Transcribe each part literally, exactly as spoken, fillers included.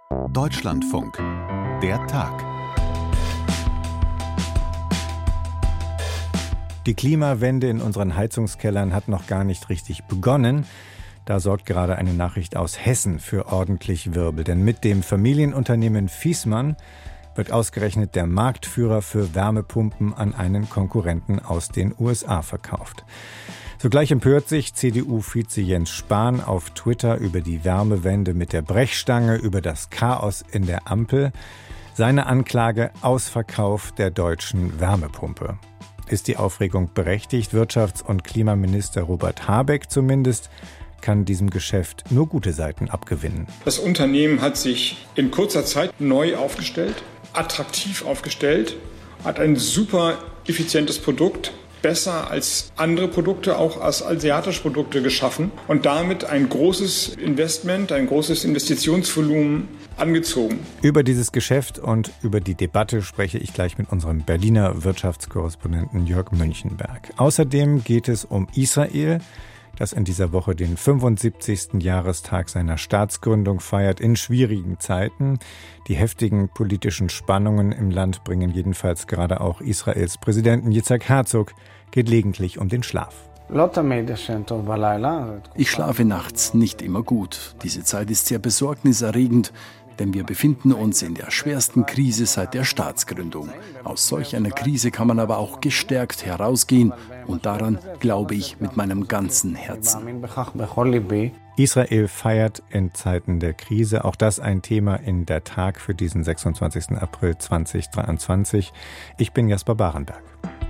Deutschlandfunk. Der Tag. Die Klimawende in unseren Heizungskellern hat noch gar nicht richtig begonnen. Da sorgt gerade eine Nachricht aus Hessen für ordentlich Wirbel. Denn mit dem Familienunternehmen Viessmann wird ausgerechnet der Marktführer für Wärmepumpen an einen Konkurrenten aus den U S A verkauft. Sogleich empört sich C D U-Vize Jens Spahn auf Twitter über die Wärmewende mit der Brechstange, über das Chaos in der Ampel. Seine Anklage: Ausverkauf der deutschen Wärmepumpe. Ist die Aufregung berechtigt? Wirtschafts- und Klimaminister Robert Habeck zumindest kann diesem Geschäft nur gute Seiten abgewinnen. Das Unternehmen hat sich in kurzer Zeit neu aufgestellt, attraktiv aufgestellt, hat ein super effizientes Produkt, besser als andere Produkte, auch als asiatische Produkte geschaffen und damit ein großes Investment, ein großes Investitionsvolumen angezogen. Über dieses Geschäft und über die Debatte spreche ich gleich mit unserem Berliner Wirtschaftskorrespondenten Jörg Münchenberg. Außerdem geht es um Israel, das in dieser Woche den fünfundsiebzigsten Jahrestag seiner Staatsgründung feiert, in schwierigen Zeiten. Die heftigen politischen Spannungen im Land bringen jedenfalls gerade auch Israels Präsidenten Yitzhak Herzog gelegentlich um den Schlaf. Ich schlafe nachts nicht immer gut. Diese Zeit ist sehr besorgniserregend, denn wir befinden uns in der schwersten Krise seit der Staatsgründung. Aus solch einer Krise kann man aber auch gestärkt herausgehen. Und daran glaube ich mit meinem ganzen Herzen. Israel feiert in Zeiten der Krise. Auch das ein Thema in der Tag für diesen sechsundzwanzigsten April zweitausenddreiundzwanzig. Ich bin Jasper Barenberg.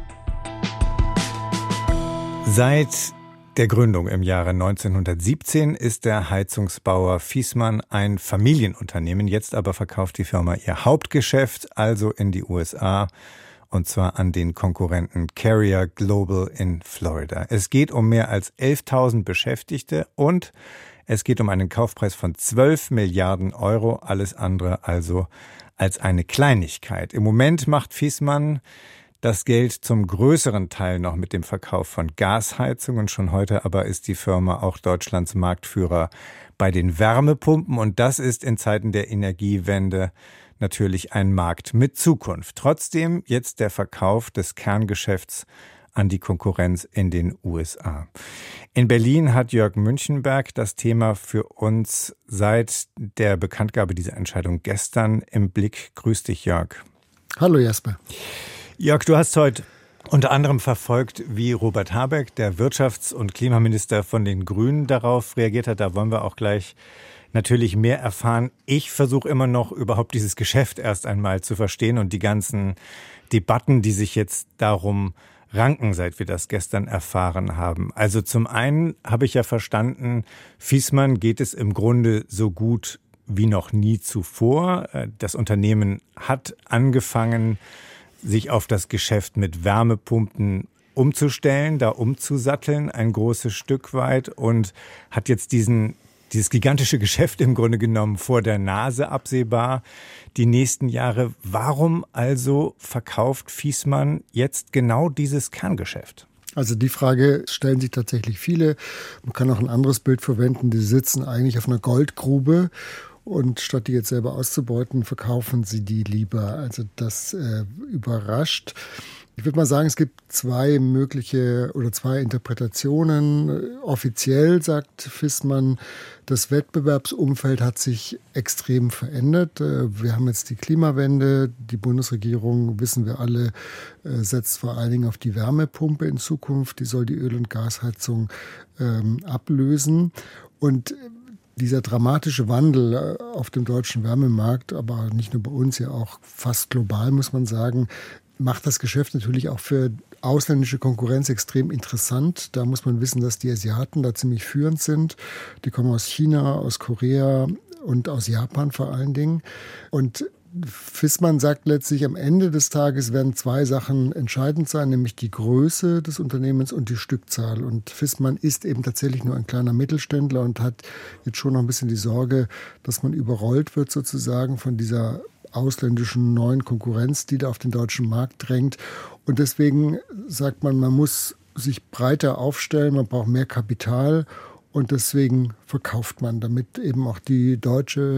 Seit der Gründung im Jahre neunzehnhundertsiebzehn ist der Heizungsbauer Viessmann ein Familienunternehmen. Jetzt aber verkauft die Firma ihr Hauptgeschäft, also in die U S A, und zwar an den Konkurrenten Carrier Global in Florida. Es geht um mehr als elftausend Beschäftigte und es geht um einen Kaufpreis von zwölf Milliarden Euro. Alles andere also als eine Kleinigkeit. Im Moment macht Viessmann das Geld zum größeren Teil noch mit dem Verkauf von Gasheizungen. Schon heute aber ist die Firma auch Deutschlands Marktführer bei den Wärmepumpen. Und das ist in Zeiten der Energiewende natürlich ein Markt mit Zukunft. Trotzdem jetzt der Verkauf des Kerngeschäfts an die Konkurrenz in den U S A. In Berlin hat Jörg Münchenberg das Thema für uns seit der Bekanntgabe dieser Entscheidung gestern im Blick. Grüß dich, Jörg. Hallo, Jasper. Jörg, du hast heute unter anderem verfolgt, wie Robert Habeck, der Wirtschafts- und Klimaminister von den Grünen, darauf reagiert hat. Da wollen wir auch gleich natürlich mehr erfahren. Ich versuche immer noch, überhaupt dieses Geschäft erst einmal zu verstehen und die ganzen Debatten, die sich jetzt darum ranken, seit wir das gestern erfahren haben. Also zum einen habe ich ja verstanden, Viessmann geht es im Grunde so gut wie noch nie zuvor. Das Unternehmen hat angefangen, sich auf das Geschäft mit Wärmepumpen umzustellen, da umzusatteln, ein großes Stück weit, und hat jetzt diesen, dieses gigantische Geschäft im Grunde genommen vor der Nase absehbar die nächsten Jahre. Warum also verkauft Viessmann jetzt genau dieses Kerngeschäft? Also die Frage stellen sich tatsächlich viele. Man kann auch ein anderes Bild verwenden. Die sitzen eigentlich auf einer Goldgrube. Und statt die jetzt selber auszubeuten, verkaufen sie die lieber. Also das äh, überrascht. Ich würde mal sagen, es gibt zwei mögliche oder zwei Interpretationen. Offiziell sagt Viessmann, das Wettbewerbsumfeld hat sich extrem verändert. Wir haben jetzt die Klimawende. Die Bundesregierung, wissen wir alle, setzt vor allen Dingen auf die Wärmepumpe in Zukunft. Die soll die Öl- und Gasheizung ähm, ablösen. Und dieser dramatische Wandel auf dem deutschen Wärmemarkt, aber nicht nur bei uns, ja auch fast global, muss man sagen, macht das Geschäft natürlich auch für ausländische Konkurrenz extrem interessant. Da muss man wissen, dass die Asiaten da ziemlich führend sind. Die kommen aus China, aus Korea und aus Japan vor allen Dingen. Und Viessmann sagt letztlich, am Ende des Tages werden zwei Sachen entscheidend sein, nämlich die Größe des Unternehmens und die Stückzahl. Und Viessmann ist eben tatsächlich nur ein kleiner Mittelständler und hat jetzt schon noch ein bisschen die Sorge, dass man überrollt wird sozusagen von dieser ausländischen neuen Konkurrenz, die da auf den deutschen Markt drängt. Und deswegen sagt man, man muss sich breiter aufstellen, man braucht mehr Kapital und deswegen verkauft man, damit eben auch die deutsche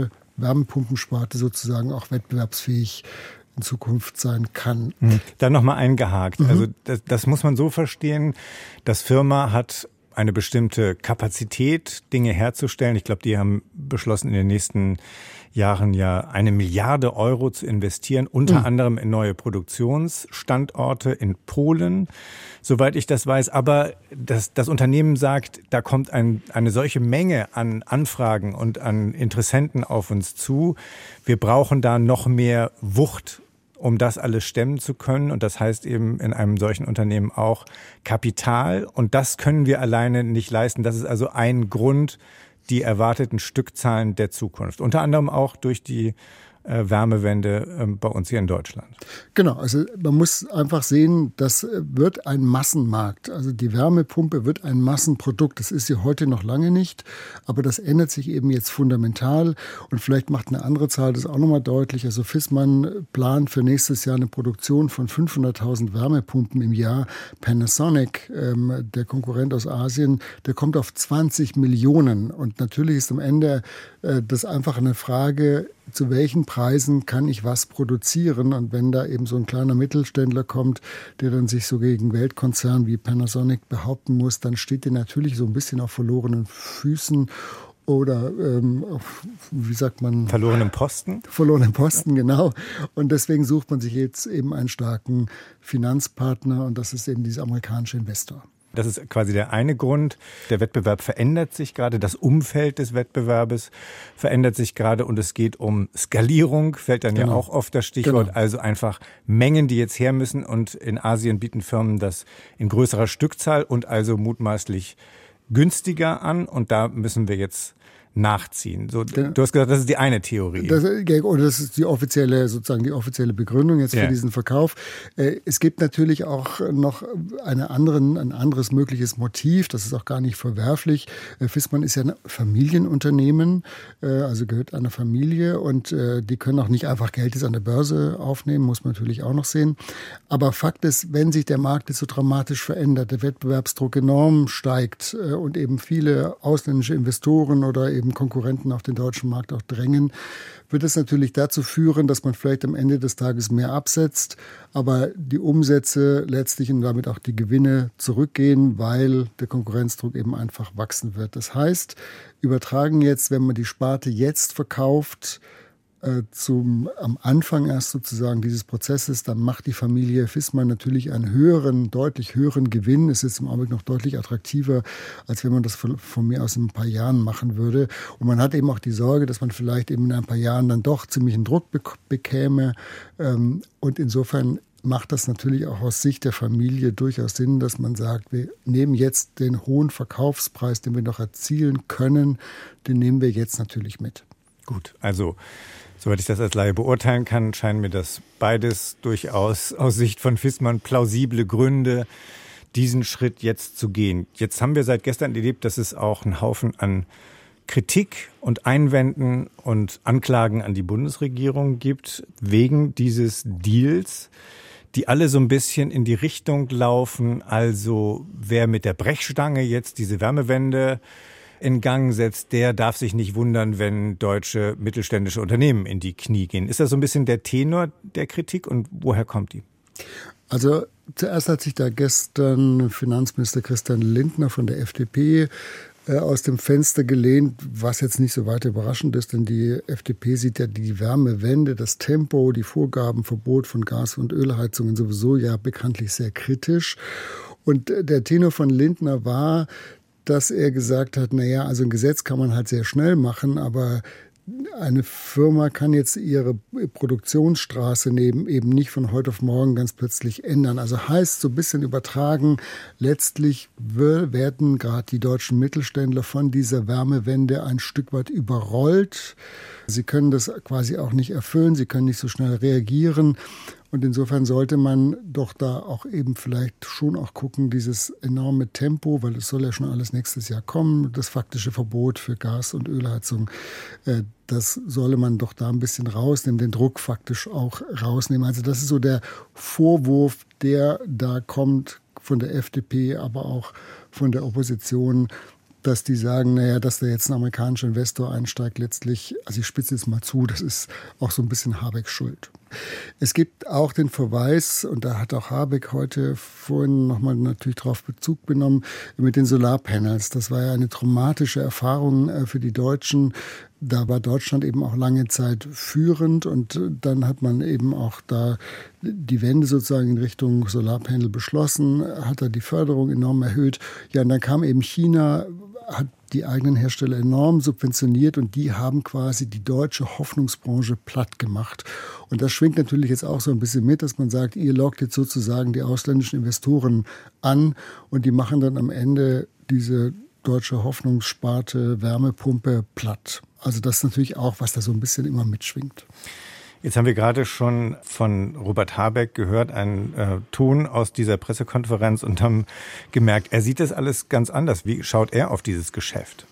Wärmepumpensparte sozusagen auch wettbewerbsfähig in Zukunft sein kann. Dann nochmal eingehakt. Mhm. Also das, das muss man so verstehen, das Firma hat eine bestimmte Kapazität, Dinge herzustellen. Ich glaube, die haben beschlossen, in den nächsten Jahren ja eine Milliarde Euro zu investieren, unter mhm. anderem in neue Produktionsstandorte in Polen, soweit ich das weiß. Aber das, das Unternehmen sagt, da kommt ein, eine solche Menge an Anfragen und an Interessenten auf uns zu. Wir brauchen da noch mehr Wucht, um das alles stemmen zu können. Und das heißt eben in einem solchen Unternehmen auch Kapital. Und das können wir alleine nicht leisten. Das ist also ein Grund, die erwarteten Stückzahlen der Zukunft. Unter anderem auch durch die äh, Wärmewende äh, bei uns hier in Deutschland. Genau, also man muss einfach sehen, das wird ein Massenmarkt. Also die Wärmepumpe wird ein Massenprodukt. Das ist sie heute noch lange nicht, aber das ändert sich eben jetzt fundamental. Und vielleicht macht eine andere Zahl das auch nochmal deutlich. Also Viessmann plant für nächstes Jahr eine Produktion von fünfhunderttausend Wärmepumpen im Jahr. Panasonic, ähm, der Konkurrent aus Asien, der kommt auf zwanzig Millionen. Und natürlich ist am Ende äh, das einfach eine Frage, zu welchen Preisen kann ich was produzieren? Und wenn da eben so ein kleiner Mittelständler kommt, der dann sich so gegen Weltkonzern wie Panasonic behaupten muss, dann steht der natürlich so ein bisschen auf verlorenen Füßen oder, ähm, auf, wie sagt man? Verlorenen Posten? Verlorenen Posten, genau. Und deswegen sucht man sich jetzt eben einen starken Finanzpartner und das ist eben dieser amerikanische Investor. Das ist quasi der eine Grund. Der Wettbewerb verändert sich gerade, das Umfeld des Wettbewerbes verändert sich gerade und es geht um Skalierung, fällt dann genau. ja auch oft das Stichwort. Genau. Also einfach Mengen, die jetzt her müssen und in Asien bieten Firmen das in größerer Stückzahl und also mutmaßlich günstiger an und da müssen wir jetzt nachziehen. So, du hast gesagt, das ist die eine Theorie. Das, oder das ist die offizielle, sozusagen die offizielle Begründung jetzt yeah. für diesen Verkauf. Es gibt natürlich auch noch eine anderen, ein anderes mögliches Motiv. Das ist auch gar nicht verwerflich. Viessmann ist ja ein Familienunternehmen, also gehört einer Familie und die können auch nicht einfach Geld jetzt an der Börse aufnehmen, muss man natürlich auch noch sehen. Aber Fakt ist, wenn sich der Markt jetzt so dramatisch verändert, der Wettbewerbsdruck enorm steigt und eben viele ausländische Investoren oder eben Konkurrenten auf den deutschen Markt auch drängen, wird es natürlich dazu führen, dass man vielleicht am Ende des Tages mehr absetzt, aber die Umsätze letztlich und damit auch die Gewinne zurückgehen, weil der Konkurrenzdruck eben einfach wachsen wird. Das heißt, übertragen jetzt, wenn man die Sparte jetzt verkauft, Zum, am Anfang erst sozusagen dieses Prozesses, dann macht die Familie Viessmann natürlich einen höheren, deutlich höheren Gewinn. Es ist im Augenblick noch deutlich attraktiver, als wenn man das von, von mir aus in ein paar Jahren machen würde. Und man hat eben auch die Sorge, dass man vielleicht eben in ein paar Jahren dann doch ziemlichen Druck bek- bekäme. Und insofern macht das natürlich auch aus Sicht der Familie durchaus Sinn, dass man sagt, wir nehmen jetzt den hohen Verkaufspreis, den wir noch erzielen können, den nehmen wir jetzt natürlich mit. Gut, also soweit ich das als Laie beurteilen kann, scheinen mir das beides durchaus aus Sicht von Viessmann plausible Gründe, diesen Schritt jetzt zu gehen. Jetzt haben wir seit gestern erlebt, dass es auch einen Haufen an Kritik und Einwänden und Anklagen an die Bundesregierung gibt, wegen dieses Deals, die alle so ein bisschen in die Richtung laufen. Also wer mit der Brechstange jetzt diese Wärmewende in Gang setzt, der darf sich nicht wundern, wenn deutsche mittelständische Unternehmen in die Knie gehen. Ist das so ein bisschen der Tenor der Kritik und woher kommt die? Also zuerst hat sich da gestern Finanzminister Christian Lindner von der F D P äh, aus dem Fenster gelehnt, was jetzt nicht so weiter überraschend ist, denn die F D P sieht ja die Wärmewende, das Tempo, die Vorgaben, Verbot von Gas- und Ölheizungen sowieso ja bekanntlich sehr kritisch. Und der Tenor von Lindner war, dass er gesagt hat, naja, also ein Gesetz kann man halt sehr schnell machen, aber eine Firma kann jetzt ihre Produktionsstraße neben eben nicht von heute auf morgen ganz plötzlich ändern. Also heißt so ein bisschen übertragen, letztlich werden gerade die deutschen Mittelständler von dieser Wärmewende ein Stück weit überrollt. Sie können das quasi auch nicht erfüllen, sie können nicht so schnell reagieren. Und insofern sollte man doch da auch eben vielleicht schon auch gucken, dieses enorme Tempo, weil es soll ja schon alles nächstes Jahr kommen, das faktische Verbot für Gas- und Ölheizung, äh, das solle man doch da ein bisschen rausnehmen, den Druck faktisch auch rausnehmen. Also das ist so der Vorwurf, der da kommt von der F D P, aber auch von der Opposition, dass die sagen, naja, dass da jetzt ein amerikanischer Investor einsteigt, letztlich, also ich spitze jetzt mal zu, das ist auch so ein bisschen Habecks Schuld. Es gibt auch den Verweis, und da hat auch Habeck heute vorhin nochmal natürlich darauf Bezug genommen, mit den Solarpanels. Das war ja eine traumatische Erfahrung für die Deutschen. Da war Deutschland eben auch lange Zeit führend und dann hat man eben auch da die Wende sozusagen in Richtung Solarpanel beschlossen, hat da die Förderung enorm erhöht. Ja, und dann kam eben China, hat die eigenen Hersteller enorm subventioniert und die haben quasi die deutsche Hoffnungsbranche platt gemacht. Und das schwingt natürlich jetzt auch so ein bisschen mit, dass man sagt, ihr lockt jetzt sozusagen die ausländischen Investoren an und die machen dann am Ende diese deutsche Hoffnungssparte Wärmepumpe platt. Also das ist natürlich auch, was da so ein bisschen immer mitschwingt. Jetzt haben wir gerade schon von Robert Habeck gehört, einen äh, Ton aus dieser Pressekonferenz und haben gemerkt, er sieht das alles ganz anders. Wie schaut er auf dieses Geschäft?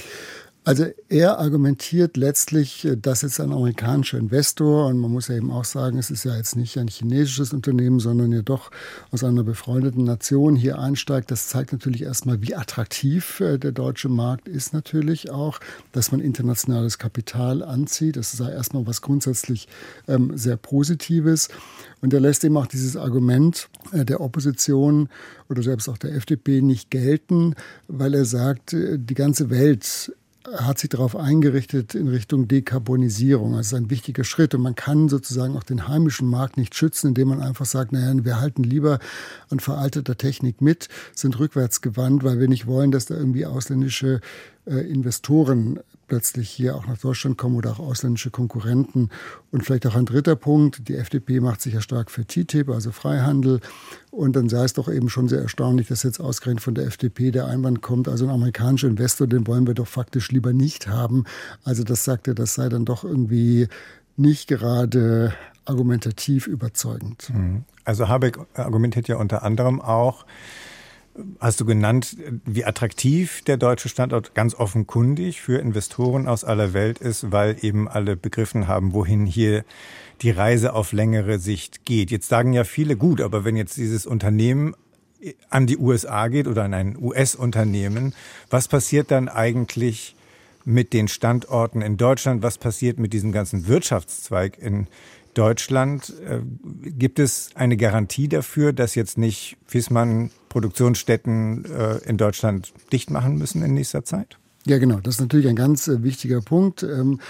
Also er argumentiert letztlich, dass jetzt ein amerikanischer Investor, und man muss ja eben auch sagen, es ist ja jetzt nicht ein chinesisches Unternehmen, sondern ja doch aus einer befreundeten Nation hier einsteigt. Das zeigt natürlich erstmal, wie attraktiv der deutsche Markt ist natürlich auch, dass man internationales Kapital anzieht. Das ist ja erstmal was grundsätzlich ähm, sehr Positives. Und er lässt eben auch dieses Argument der Opposition oder selbst auch der F D P nicht gelten, weil er sagt, die ganze Welt hat sich darauf eingerichtet in Richtung Dekarbonisierung. Das ist ein wichtiger Schritt und man kann sozusagen auch den heimischen Markt nicht schützen, indem man einfach sagt, naja, wir halten lieber an veralteter Technik mit, sind rückwärtsgewandt, weil wir nicht wollen, dass da irgendwie ausländische äh, Investoren plötzlich hier auch nach Deutschland kommen oder auch ausländische Konkurrenten. Und vielleicht auch ein dritter Punkt, die F D P macht sich ja stark für T T I P, also Freihandel. Und dann sei es doch eben schon sehr erstaunlich, dass jetzt ausgerechnet von der F D P der Einwand kommt, also ein amerikanischer Investor, den wollen wir doch faktisch lieber nicht haben. Also das sagt er, das sei dann doch irgendwie nicht gerade argumentativ überzeugend. Also Habeck argumentiert ja unter anderem auch, hast du genannt, wie attraktiv der deutsche Standort ganz offenkundig für Investoren aus aller Welt ist, weil eben alle begriffen haben, wohin hier die Reise auf längere Sicht geht. Jetzt sagen ja viele, gut, aber wenn jetzt dieses Unternehmen an die U S A geht oder an ein U S-Unternehmen, was passiert dann eigentlich mit den Standorten in Deutschland? Was passiert mit diesem ganzen Wirtschaftszweig in Deutschland? Gibt es eine Garantie dafür, dass jetzt nicht Viessmann Produktionsstätten in Deutschland dicht machen müssen in nächster Zeit? Ja, genau. Das ist natürlich ein ganz wichtiger Punkt.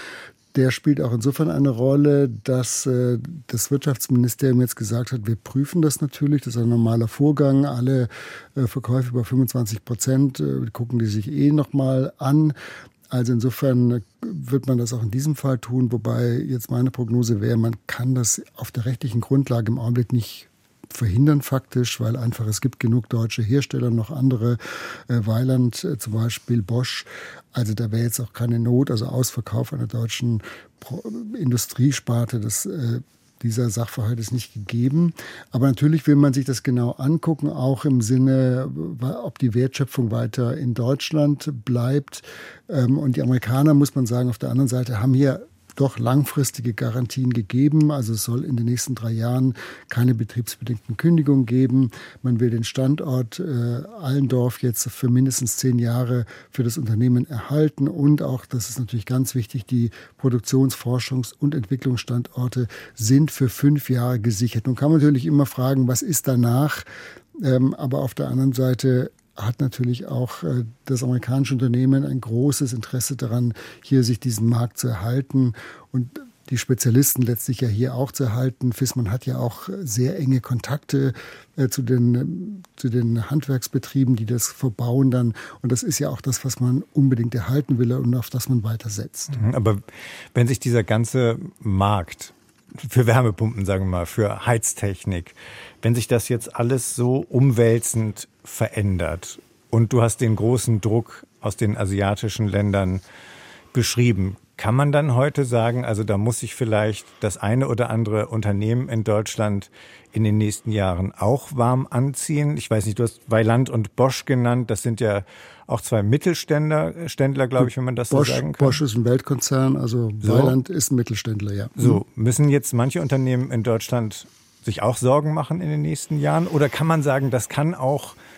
Der spielt auch insofern eine Rolle, dass das Wirtschaftsministerium jetzt gesagt hat, wir prüfen das natürlich. Das ist ein normaler Vorgang. Alle Verkäufe über fünfundzwanzig Prozent gucken die sich eh nochmal an. Also insofern wird man das auch in diesem Fall tun, wobei jetzt meine Prognose wäre, man kann das auf der rechtlichen Grundlage im Augenblick nicht verhindern faktisch, weil einfach es gibt genug deutsche Hersteller, noch andere, äh, Weiland äh, zum Beispiel, Bosch. Also da wäre jetzt auch keine Not, also Ausverkauf einer deutschen Pro- Industriesparte, das äh, dieser Sachverhalt ist nicht gegeben. Aber natürlich will man sich das genau angucken, auch im Sinne, ob die Wertschöpfung weiter in Deutschland bleibt. Und die Amerikaner, muss man sagen, auf der anderen Seite haben hier doch langfristige Garantien gegeben. Also es soll in den nächsten drei Jahren keine betriebsbedingten Kündigungen geben. Man will den Standort äh, Allendorf jetzt für mindestens zehn Jahre für das Unternehmen erhalten. Und auch, das ist natürlich ganz wichtig, die Produktions-, Forschungs- und Entwicklungsstandorte sind für fünf Jahre gesichert. Nun kann man natürlich immer fragen, was ist danach? Ähm, aber auf der anderen Seite hat natürlich auch äh, das amerikanische Unternehmen ein großes Interesse daran, hier sich diesen Markt zu erhalten und die Spezialisten letztlich ja hier auch zu erhalten. Viessmann hat ja auch sehr enge Kontakte äh, zu den, zu den Handwerksbetrieben, die das verbauen dann. Und das ist ja auch das, was man unbedingt erhalten will und auf das man weiter setzt. Aber wenn sich dieser ganze Markt für Wärmepumpen, sagen wir mal, für Heiztechnik, wenn sich das jetzt alles so umwälzend verändert und du hast den großen Druck aus den asiatischen Ländern beschrieben, kann man dann heute sagen, also da muss sich vielleicht das eine oder andere Unternehmen in Deutschland in den nächsten Jahren auch warm anziehen? Ich weiß nicht, du hast Weiland und Bosch genannt, das sind ja auch zwei Mittelständler, Ständler, glaube ich, wenn man das Bosch, so sagen kann. Bosch ist ein Weltkonzern, also so. Weiland ist ein Mittelständler, ja. So, müssen jetzt manche Unternehmen in Deutschland sich auch Sorgen machen in den nächsten Jahren? Oder kann man sagen, das kann auch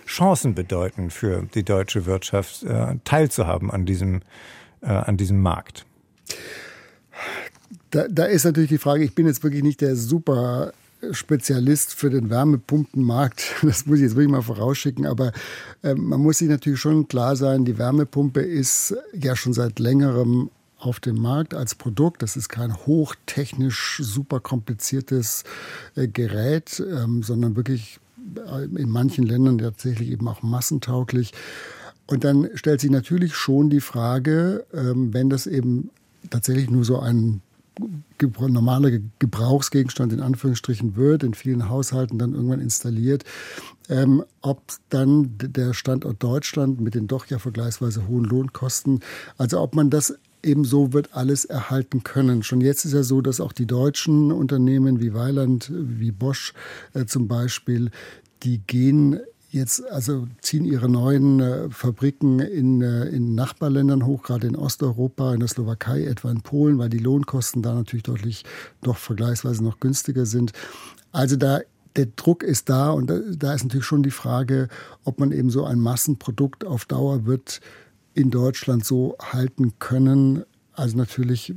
Chancen bedeuten für die deutsche Wirtschaft, äh, teilzuhaben an diesem, äh, an diesem Markt? Da, da ist natürlich die Frage, ich bin jetzt wirklich nicht der super Spezialist für den Wärmepumpenmarkt, das muss ich jetzt wirklich mal vorausschicken, aber äh, man muss sich natürlich schon klar sein, die Wärmepumpe ist ja schon seit längerem auf dem Markt als Produkt. Das ist kein hochtechnisch super kompliziertes äh, Gerät, ähm, sondern wirklich in manchen Ländern tatsächlich eben auch massentauglich. Und dann stellt sich natürlich schon die Frage, ähm, wenn das eben tatsächlich nur so ein normaler Gebrauchsgegenstand in Anführungsstrichen wird, in vielen Haushalten dann irgendwann installiert, ähm, ob dann der Standort Deutschland mit den doch ja vergleichsweise hohen Lohnkosten, also ob man das eben so wird alles erhalten können. Schon jetzt ist ja so, dass auch die deutschen Unternehmen wie Weiland, wie Bosch äh, zum Beispiel, die gehen jetzt, also ziehen ihre neuen äh, Fabriken in, äh, in Nachbarländern hoch, gerade in Osteuropa, in der Slowakei, etwa in Polen, weil die Lohnkosten da natürlich deutlich doch vergleichsweise noch günstiger sind. Also da der Druck ist da und da, da ist natürlich schon die Frage, ob man eben so ein Massenprodukt auf Dauer wird in Deutschland so halten können. Also natürlich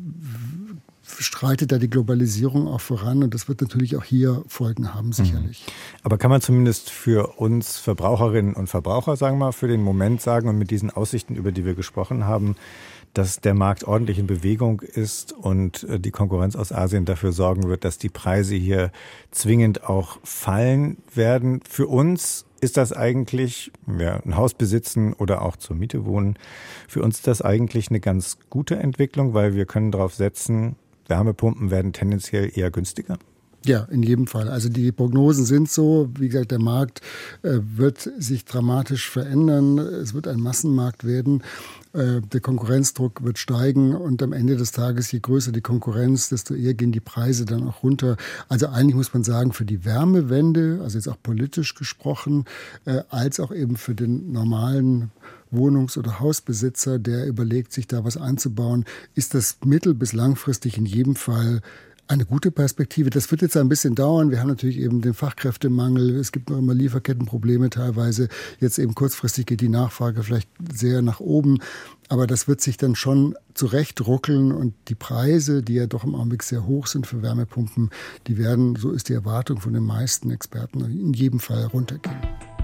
streitet da die Globalisierung auch voran und das wird natürlich auch hier Folgen haben, sicherlich. Aber kann man zumindest für uns Verbraucherinnen und Verbraucher, sagen wir mal, für den Moment sagen und mit diesen Aussichten, über die wir gesprochen haben, dass der Markt ordentlich in Bewegung ist und die Konkurrenz aus Asien dafür sorgen wird, dass die Preise hier zwingend auch fallen werden. Für uns ist das eigentlich, wenn wir ein Haus besitzen oder auch zur Miete wohnen, für uns ist das eigentlich eine ganz gute Entwicklung, weil wir können darauf setzen, Wärmepumpen werden tendenziell eher günstiger. Ja, in jedem Fall. Also die Prognosen sind so, wie gesagt, der Markt äh, wird sich dramatisch verändern. Es wird ein Massenmarkt werden. Äh, der Konkurrenzdruck wird steigen und am Ende des Tages, je größer die Konkurrenz, desto eher gehen die Preise dann auch runter. Also eigentlich muss man sagen, für die Wärmewende, also jetzt auch politisch gesprochen, äh, als auch eben für den normalen Wohnungs- oder Hausbesitzer, der überlegt, sich da was einzubauen, ist das mittel- bis langfristig in jedem Fall eine gute Perspektive. Das wird jetzt ein bisschen dauern. Wir haben natürlich eben den Fachkräftemangel. Es gibt noch immer Lieferkettenprobleme teilweise. Jetzt eben kurzfristig geht die Nachfrage vielleicht sehr nach oben. Aber das wird sich dann schon zurechtruckeln und die Preise, die ja doch im Augenblick sehr hoch sind für Wärmepumpen, die werden, so ist die Erwartung von den meisten Experten, in jedem Fall runtergehen.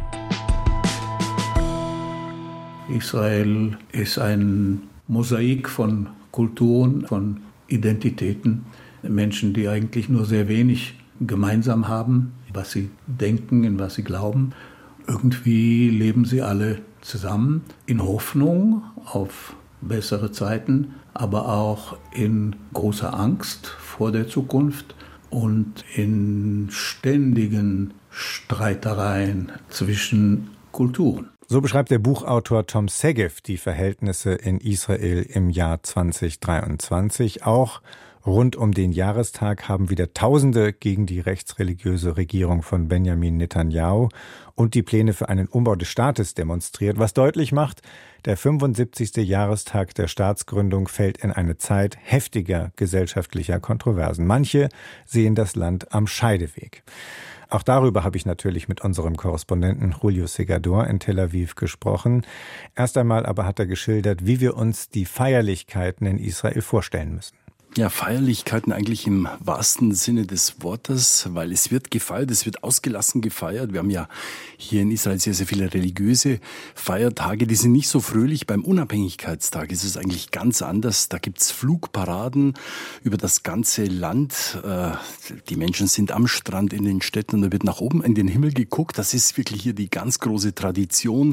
Israel ist ein Mosaik von Kulturen, von Identitäten. Menschen, die eigentlich nur sehr wenig gemeinsam haben, was sie denken, in was sie glauben. Irgendwie leben sie alle zusammen in Hoffnung auf bessere Zeiten, aber auch in großer Angst vor der Zukunft und in ständigen Streitereien zwischen Kulturen. So beschreibt der Buchautor Tom Segev die Verhältnisse in Israel im Jahr zwanzig dreiundzwanzig. Auch rund um den Jahrestag haben wieder Tausende gegen die rechtsreligiöse Regierung von Benjamin Netanyahu und die Pläne für einen Umbau des Staates demonstriert, was deutlich macht, der fünfundsiebzigste Jahrestag der Staatsgründung fällt in eine Zeit heftiger gesellschaftlicher Kontroversen. Manche sehen das Land am Scheideweg. Auch darüber habe ich natürlich mit unserem Korrespondenten Julio Segador in Tel Aviv gesprochen. Erst einmal aber hat er geschildert, wie wir uns die Feierlichkeiten in Israel vorstellen müssen. Ja, Feierlichkeiten eigentlich im wahrsten Sinne des Wortes, weil es wird gefeiert, es wird ausgelassen gefeiert. Wir haben ja hier in Israel sehr, sehr viele religiöse Feiertage, die sind nicht so fröhlich. Beim Unabhängigkeitstag ist es eigentlich ganz anders. Da gibt's Flugparaden über das ganze Land. Die Menschen sind am Strand in den Städten und da wird nach oben in den Himmel geguckt. Das ist wirklich hier die ganz große Tradition.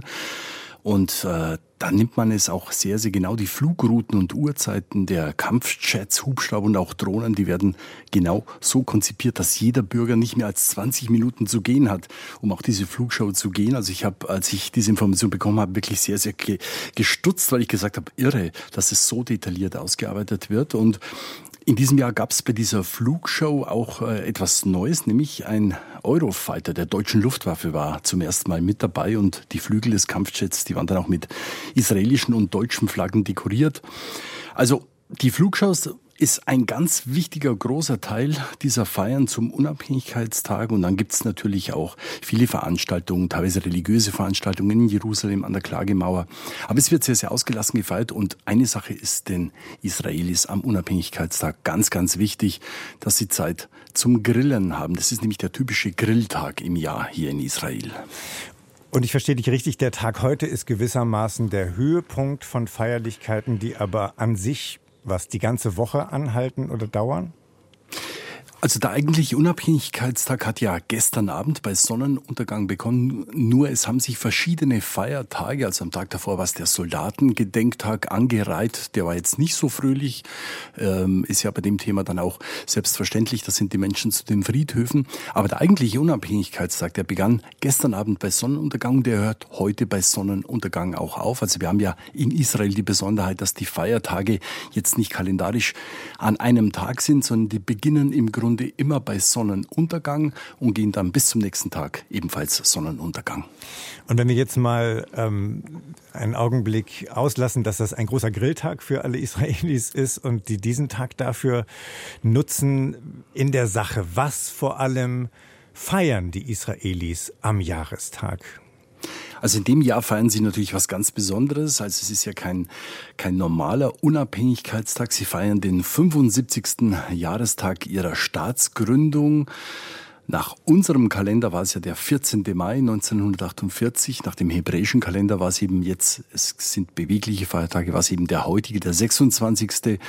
Und äh, da nimmt man es auch sehr, sehr genau. Die Flugrouten und Uhrzeiten der Kampfjets, Hubschrauber und auch Drohnen, die werden genau so konzipiert, dass jeder Bürger nicht mehr als zwanzig Minuten zu gehen hat, um auch diese Flugshow zu gehen. Also ich habe, als ich diese Information bekommen habe, wirklich sehr, sehr ge- gestutzt, weil ich gesagt habe, irre, dass es so detailliert ausgearbeitet wird. Und in diesem Jahr gab es bei dieser Flugshow auch äh, etwas Neues, nämlich ein Eurofighter der deutschen Luftwaffe war zum ersten Mal mit dabei und die Flügel des Kampfjets, die waren dann auch mit israelischen und deutschen Flaggen dekoriert. Also die Flugshows ist ein ganz wichtiger, großer Teil dieser Feiern zum Unabhängigkeitstag. Und dann gibt es natürlich auch viele Veranstaltungen, teilweise religiöse Veranstaltungen in Jerusalem an der Klagemauer. Aber es wird sehr, sehr ausgelassen gefeiert. Und eine Sache ist den Israelis am Unabhängigkeitstag ganz, ganz wichtig, dass sie Zeit zum Grillen haben. Das ist nämlich der typische Grilltag im Jahr hier in Israel. Und ich verstehe dich richtig, der Tag heute ist gewissermaßen der Höhepunkt von Feierlichkeiten, die aber an sich was, die ganze Woche anhalten oder dauern? Also der eigentliche Unabhängigkeitstag hat ja gestern Abend bei Sonnenuntergang begonnen. Nur es haben sich verschiedene Feiertage, also am Tag davor war es der Soldatengedenktag, angereiht. Der war jetzt nicht so fröhlich, ähm, ist ja bei dem Thema dann auch selbstverständlich. Da sind die Menschen zu den Friedhöfen. Aber der eigentliche Unabhängigkeitstag, der begann gestern Abend bei Sonnenuntergang. Der hört heute bei Sonnenuntergang auch auf. Also wir haben ja in Israel die Besonderheit, dass die Feiertage jetzt nicht kalendarisch an einem Tag sind, sondern die beginnen im Grunde immer bei Sonnenuntergang und gehen dann bis zum nächsten Tag ebenfalls Sonnenuntergang. Und wenn wir jetzt mal ähm, einen Augenblick auslassen, dass das ein großer Grilltag für alle Israelis ist und die diesen Tag dafür nutzen in der Sache, was vor allem feiern die Israelis am Jahrestag? Also in dem Jahr feiern sie natürlich was ganz Besonderes. Also es ist ja kein, kein normaler Unabhängigkeitstag. Sie feiern den fünfundsiebzigsten Jahrestag ihrer Staatsgründung. Nach unserem Kalender war es ja der vierzehnte Mai neunzehnhundertachtundvierzig. Nach dem hebräischen Kalender war es eben jetzt, es sind bewegliche Feiertage, war es eben der heutige, der sechsundzwanzigste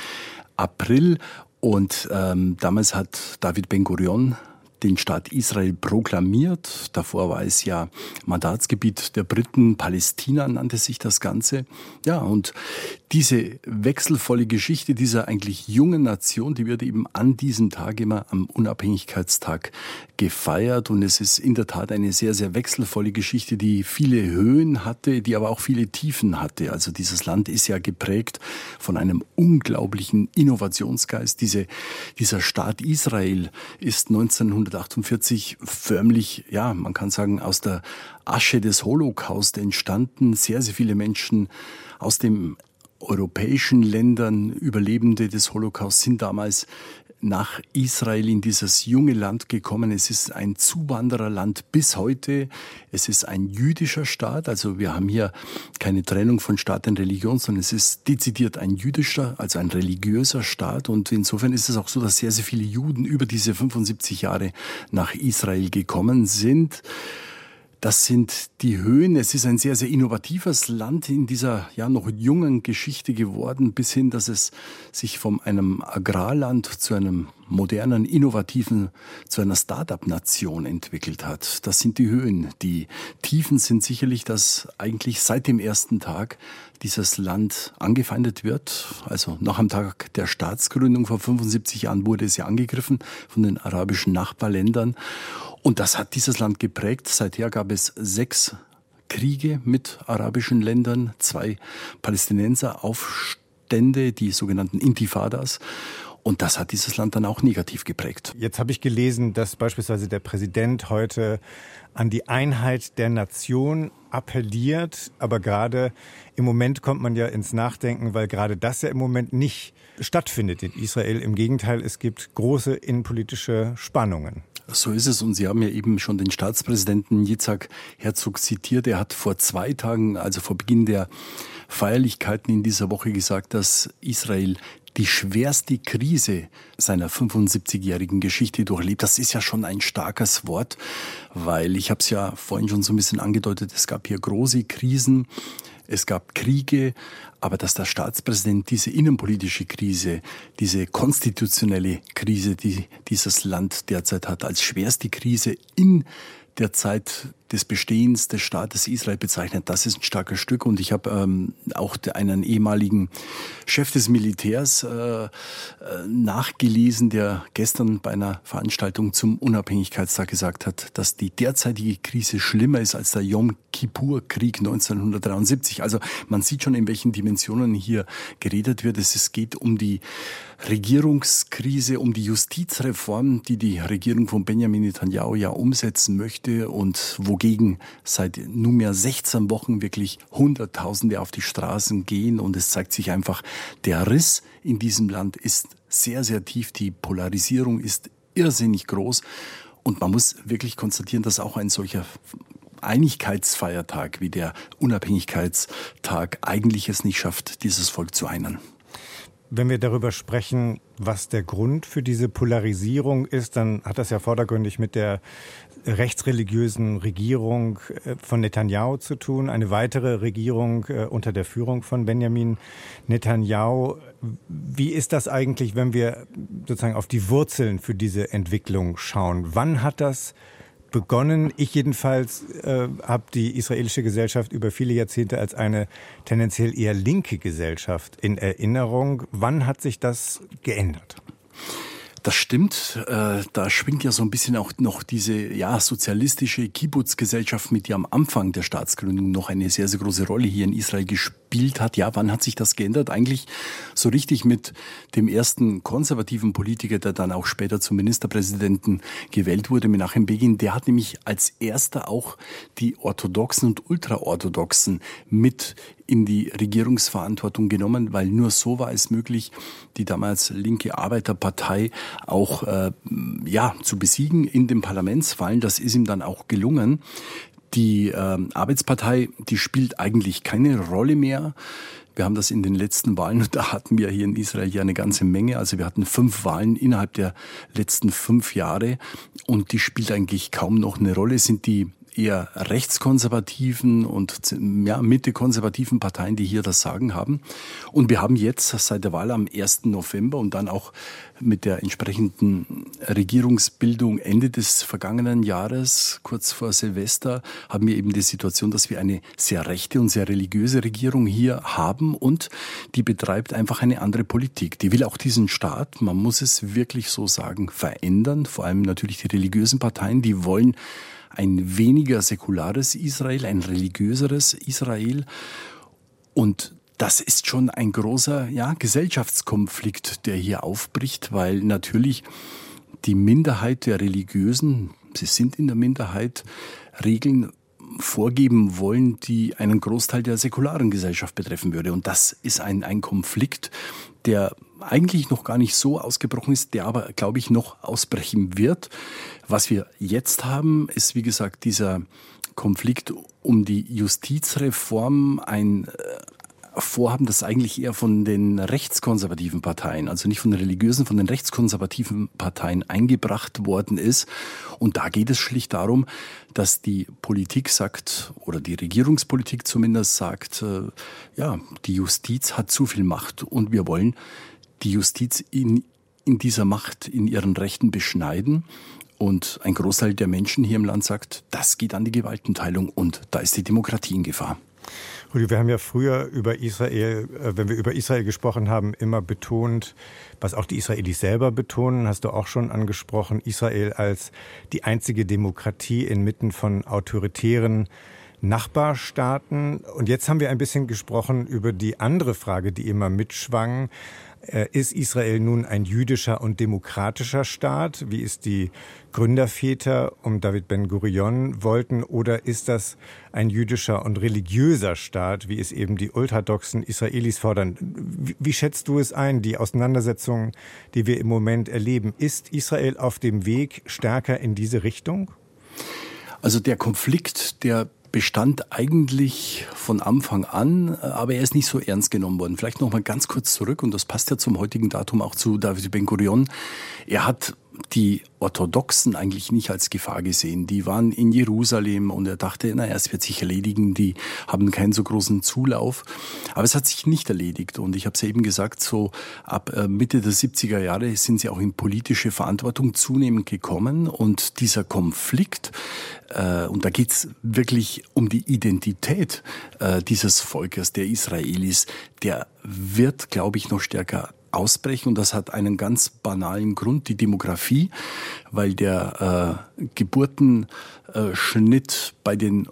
April. Und ähm, damals hat David Ben-Gurion den Staat Israel proklamiert. Davor war es ja Mandatsgebiet der Briten, Palästina nannte sich das Ganze. Ja, und diese wechselvolle Geschichte dieser eigentlich jungen Nation, die wird eben an diesem Tag immer am Unabhängigkeitstag gefeiert. Und es ist in der Tat eine sehr, sehr wechselvolle Geschichte, die viele Höhen hatte, die aber auch viele Tiefen hatte. Also dieses Land ist ja geprägt von einem unglaublichen Innovationsgeist. Diese, dieser Staat Israel ist neunzehnhundertachtundvierzig förmlich, ja, man kann sagen, aus der Asche des Holocaust entstanden. Sehr, sehr viele Menschen aus den europäischen Ländern, Überlebende des Holocaust, sind damals nach Israel in dieses junge Land gekommen. Es ist ein Zuwandererland bis heute. Es ist ein jüdischer Staat. Also wir haben hier keine Trennung von Staat und Religion, sondern es ist dezidiert ein jüdischer, also ein religiöser Staat. Und insofern ist es auch so, dass sehr, sehr viele Juden über diese fünfundsiebzig Jahre nach Israel gekommen sind. Das sind die Höhen. Es ist ein sehr, sehr innovatives Land in dieser ja noch jungen Geschichte geworden, bis hin, dass es sich von einem Agrarland zu einem modernen, innovativen, zu einer Start-up-Nation entwickelt hat. Das sind die Höhen. Die Tiefen sind sicherlich, dass eigentlich seit dem ersten Tag dieses Land angefeindet wird. Also nach dem Tag der Staatsgründung vor fünfundsiebzig Jahren wurde es ja angegriffen von den arabischen Nachbarländern. Und das hat dieses Land geprägt. Seither gab es sechs Kriege mit arabischen Ländern, zwei Palästinenseraufstände, die sogenannten Intifadas. Und das hat dieses Land dann auch negativ geprägt. Jetzt habe ich gelesen, dass beispielsweise der Präsident heute an die Einheit der Nation appelliert. Aber gerade im Moment kommt man ja ins Nachdenken, weil gerade das ja im Moment nicht stattfindet in Israel. Im Gegenteil, es gibt große innenpolitische Spannungen. So ist es. Und Sie haben ja eben schon den Staatspräsidenten Yitzhak Herzog zitiert. Er hat vor zwei Tagen, also vor Beginn der Feierlichkeiten in dieser Woche gesagt, dass Israel die schwerste Krise seiner fünfundsiebzigjährigen Geschichte durchlebt. Das ist ja schon ein starkes Wort, weil ich habe es ja vorhin schon so ein bisschen angedeutet, es gab hier große Krisen, es gab Kriege, aber dass der Staatspräsident diese innenpolitische Krise, diese konstitutionelle Krise, die dieses Land derzeit hat, als schwerste Krise in der Zeit des Bestehens des Staates Israel bezeichnet, das ist ein starkes Stück. Und ich habe ähm, auch einen ehemaligen Chef des Militärs äh, äh, nachgelesen, der gestern bei einer Veranstaltung zum Unabhängigkeitstag gesagt hat, dass die derzeitige Krise schlimmer ist als der Yom Kippur-Krieg neunzehnhundertdreiundsiebzig. Also man sieht schon, in welchen Dimensionen hier geredet wird. Es geht um die Regierungskrise, um die Justizreform, die die Regierung von Benjamin Netanyahu ja umsetzen möchte und wogegen seit nunmehr sechzehn Wochen wirklich Hunderttausende auf die Straßen gehen. Und es zeigt sich einfach, der Riss in diesem Land ist sehr, sehr tief. Die Polarisierung ist irrsinnig groß. Und man muss wirklich konstatieren, dass auch ein solcher Einigkeitsfeiertag wie der Unabhängigkeitstag eigentlich es nicht schafft, dieses Volk zu einen. Wenn wir darüber sprechen, was der Grund für diese Polarisierung ist, dann hat das ja vordergründig mit der rechtsreligiösen Regierung von Netanyahu zu tun. Eine weitere Regierung unter der Führung von Benjamin Netanyahu. Wie ist das eigentlich, wenn wir sozusagen auf die Wurzeln für diese Entwicklung schauen? Wann hat das begonnen? Ich jedenfalls äh, habe die israelische Gesellschaft über viele Jahrzehnte als eine tendenziell eher linke Gesellschaft in Erinnerung. Wann hat sich das geändert? Das stimmt. Äh, da schwingt ja so ein bisschen auch noch diese ja sozialistische Kibbutz-Gesellschaft mit, die am Anfang der Staatsgründung noch eine sehr, sehr große Rolle hier in Israel gespielt hat. Ja, wann hat sich das geändert? Eigentlich so richtig mit dem ersten konservativen Politiker, der dann auch später zum Ministerpräsidenten gewählt wurde, Menachem Begin. Der hat nämlich als erster auch die Orthodoxen und Ultraorthodoxen mit in die Regierungsverantwortung genommen, weil nur so war es möglich, die damals linke Arbeiterpartei auch äh, ja zu besiegen in den Parlamentswahlen. Das ist ihm dann auch gelungen. Die äh, Arbeitspartei, die spielt eigentlich keine Rolle mehr. Wir haben das in den letzten Wahlen, und da hatten wir hier in Israel ja eine ganze Menge. Also wir hatten fünf Wahlen innerhalb der letzten fünf Jahre und die spielt eigentlich kaum noch eine Rolle. Es sind die eher rechtskonservativen und ja, mitte-konservativen Parteien, die hier das Sagen haben. Und wir haben jetzt seit der Wahl am ersten November und dann auch mit der entsprechenden Regierungsbildung Ende des vergangenen Jahres, kurz vor Silvester, haben wir eben die Situation, dass wir eine sehr rechte und sehr religiöse Regierung hier haben und die betreibt einfach eine andere Politik. Die will auch diesen Staat, man muss es wirklich so sagen, verändern. Vor allem natürlich die religiösen Parteien, die wollen ein weniger säkulares Israel, ein religiöseres Israel. Und das ist schon ein großer ja, Gesellschaftskonflikt, der hier aufbricht, weil natürlich die Minderheit der Religiösen, sie sind in der Minderheit, Regeln vorgeben wollen, die einen Großteil der säkularen Gesellschaft betreffen würde. Und das ist ein, ein Konflikt, der eigentlich noch gar nicht so ausgebrochen ist, der aber, glaube ich, noch ausbrechen wird. Was wir jetzt haben, ist, wie gesagt, dieser Konflikt um die Justizreform, ein Vorhaben, das eigentlich eher von den rechtskonservativen Parteien, also nicht von den religiösen, von den rechtskonservativen Parteien eingebracht worden ist. Und da geht es schlicht darum, dass die Politik sagt, oder die Regierungspolitik zumindest sagt, äh, ja, die Justiz hat zu viel Macht und wir wollen die Justiz in, in dieser Macht, in ihren Rechten beschneiden. Und ein Großteil der Menschen hier im Land sagt, das geht an die Gewaltenteilung und da ist die Demokratie in Gefahr. Rudi, wir haben ja früher über Israel, wenn wir über Israel gesprochen haben, immer betont, was auch die Israelis selber betonen, hast du auch schon angesprochen, Israel als die einzige Demokratie inmitten von autoritären Nachbarstaaten. Und jetzt haben wir ein bisschen gesprochen über die andere Frage, die immer mitschwang. Ist Israel nun ein jüdischer und demokratischer Staat, wie es die Gründerväter um David Ben-Gurion wollten, oder ist das ein jüdischer und religiöser Staat, wie es eben die orthodoxen Israelis fordern? Wie, wie schätzt du es ein, die Auseinandersetzungen, die wir im Moment erleben? Ist Israel auf dem Weg stärker in diese Richtung? Also der Konflikt, der bestand eigentlich von Anfang an, aber er ist nicht so ernst genommen worden. Vielleicht noch mal ganz kurz zurück, und das passt ja zum heutigen Datum auch zu David Ben-Gurion. Er hat die Orthodoxen eigentlich nicht als Gefahr gesehen. Die waren in Jerusalem und er dachte, naja, es wird sich erledigen, die haben keinen so großen Zulauf. Aber es hat sich nicht erledigt und ich habe es ja eben gesagt, so ab Mitte der siebziger Jahre sind sie auch in politische Verantwortung zunehmend gekommen und dieser Konflikt, äh, und da geht's wirklich um die Identität äh, dieses Volkes, der Israelis, der wird, glaube ich, noch stärker ausbrechen und das hat einen ganz banalen Grund, die Demografie, weil der äh, Geburtenschnitt bei den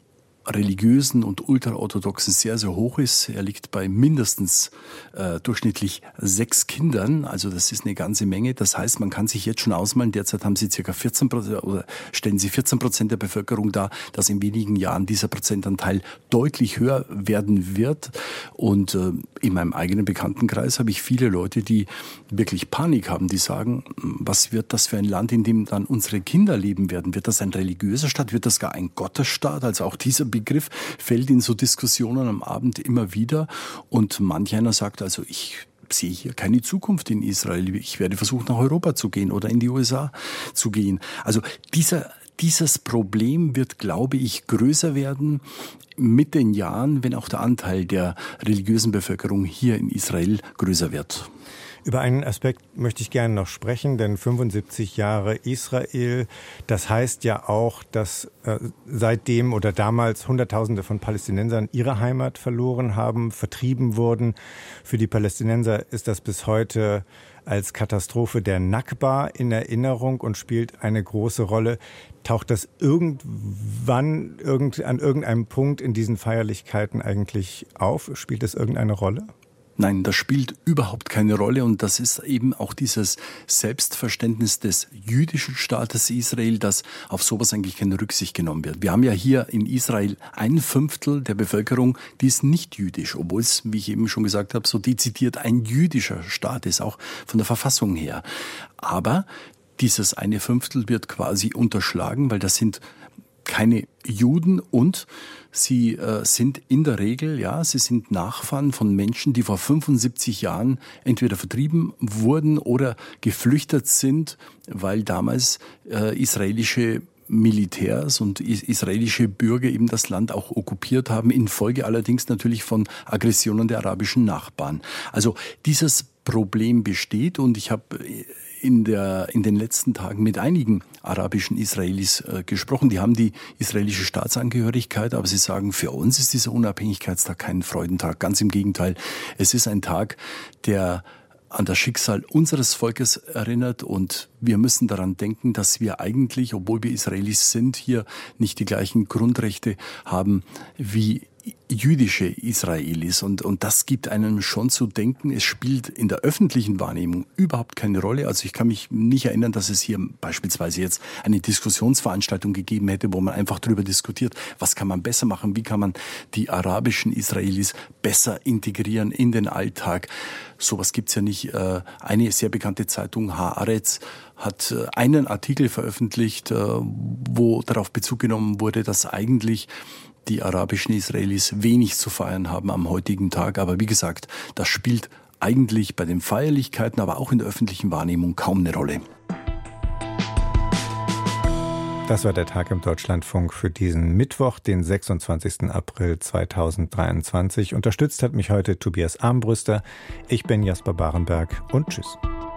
religiösen und ultraorthodoxen sehr, sehr hoch ist. Er liegt bei mindestens äh, durchschnittlich sechs Kindern. Also das ist eine ganze Menge. Das heißt, man kann sich jetzt schon ausmalen, derzeit haben sie circa vierzehn Prozent oder stellen sie vierzehn Prozent der Bevölkerung dar, dass in wenigen Jahren dieser Prozentanteil deutlich höher werden wird. Und äh, in meinem eigenen Bekanntenkreis habe ich viele Leute, die wirklich Panik haben, die sagen, was wird das für ein Land, in dem dann unsere Kinder leben werden? Wird das ein religiöser Staat? Wird das gar ein Gottesstaat? Also auch dieser Begriff fällt in so Diskussionen am Abend immer wieder. Und manch einer sagt, also ich sehe hier keine Zukunft in Israel. Ich werde versuchen, nach Europa zu gehen oder in die U S A zu gehen. Also dieser, dieses Problem wird, glaube ich, größer werden mit den Jahren, wenn auch der Anteil der religiösen Bevölkerung hier in Israel größer wird. Über einen Aspekt möchte ich gerne noch sprechen, denn fünfundsiebzig Jahre Israel, das heißt ja auch, dass äh, seitdem oder damals Hunderttausende von Palästinensern ihre Heimat verloren haben, vertrieben wurden. Für die Palästinenser ist das bis heute als Katastrophe der Nakba in Erinnerung und spielt eine große Rolle. Taucht das irgendwann irgend, an irgendeinem Punkt in diesen Feierlichkeiten eigentlich auf? Spielt das irgendeine Rolle? Nein, das spielt überhaupt keine Rolle und das ist eben auch dieses Selbstverständnis des jüdischen Staates Israel, dass auf sowas eigentlich keine Rücksicht genommen wird. Wir haben ja hier in Israel ein Fünftel der Bevölkerung, die ist nicht jüdisch, obwohl es, wie ich eben schon gesagt habe, so dezidiert ein jüdischer Staat ist, auch von der Verfassung her. Aber dieses eine Fünftel wird quasi unterschlagen, weil das sind keine Juden und sie äh, sind in der Regel, ja, sie sind Nachfahren von Menschen, die vor fünfundsiebzig Jahren entweder vertrieben wurden oder geflüchtet sind, weil damals äh, israelische Militärs und israelische Bürger eben das Land auch okkupiert haben, infolge allerdings natürlich von Aggressionen der arabischen Nachbarn. Also dieses Problem besteht und ich habe in der in den letzten Tagen mit einigen arabischen Israelis äh, gesprochen. Die haben die israelische Staatsangehörigkeit, aber sie sagen, für uns ist dieser Unabhängigkeitstag kein Freudentag. Ganz im Gegenteil, es ist ein Tag, der an das Schicksal unseres Volkes erinnert und wir müssen daran denken, dass wir eigentlich, obwohl wir Israelis sind, hier nicht die gleichen Grundrechte haben wie jüdische Israelis und, und das gibt einem schon zu denken. Es spielt in der öffentlichen Wahrnehmung überhaupt keine Rolle. Also ich kann mich nicht erinnern, dass es hier beispielsweise jetzt eine Diskussionsveranstaltung gegeben hätte, wo man einfach darüber diskutiert, was kann man besser machen, wie kann man die arabischen Israelis besser integrieren in den Alltag. Sowas gibt's ja nicht. Eine sehr bekannte Zeitung, Haaretz, hat einen Artikel veröffentlicht, wo darauf Bezug genommen wurde, dass eigentlich die arabischen Israelis wenig zu feiern haben am heutigen Tag. Aber wie gesagt, das spielt eigentlich bei den Feierlichkeiten, aber auch in der öffentlichen Wahrnehmung kaum eine Rolle. Das war der Tag im Deutschlandfunk für diesen Mittwoch, den sechsundzwanzigsten April zweitausenddreiundzwanzig. Unterstützt hat mich heute Tobias Armbruster. Ich bin Jasper Barenberg und tschüss.